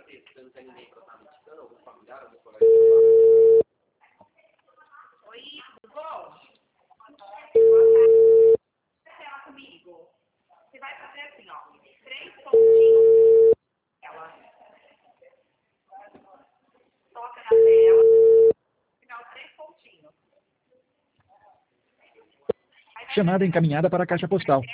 Oi, tudo bom? Boa tarde. Ela comigo. Você vai fazer assim, ó, 3 pontinhos nela. Toca na tela, final 3 pontinhos. Chamada encaminhada para a caixa postal.